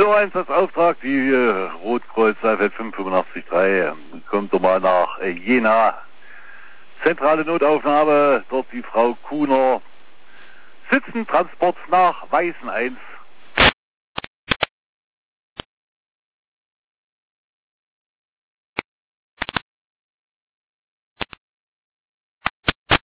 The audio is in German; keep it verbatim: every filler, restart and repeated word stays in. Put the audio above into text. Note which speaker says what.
Speaker 1: So, Einsatzauftrag, die äh, Rotkreuz Seifeld fünf fünf acht drei, kommt doch mal nach äh, Jena. Zentrale Notaufnahme, dort die Frau Kuhner. Sitzen, Transport nach Weißen eins.